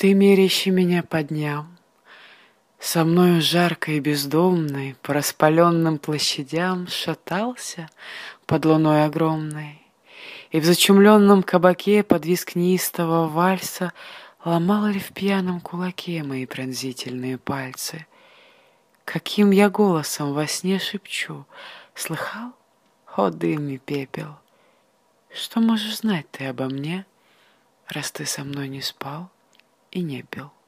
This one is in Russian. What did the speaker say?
Ты, мерящий меня по дням, со мною жарко и бездомной по распаленным площадям шатался под луной огромной, и в зачумленном кабаке под визг неистового вальса ломал ли в пьяном кулаке мои пронзительные пальцы. Каким я голосом во сне шепчу: слыхал, о дым и пепел? Что можешь знать ты обо мне, раз ты со мной не спал и не пил?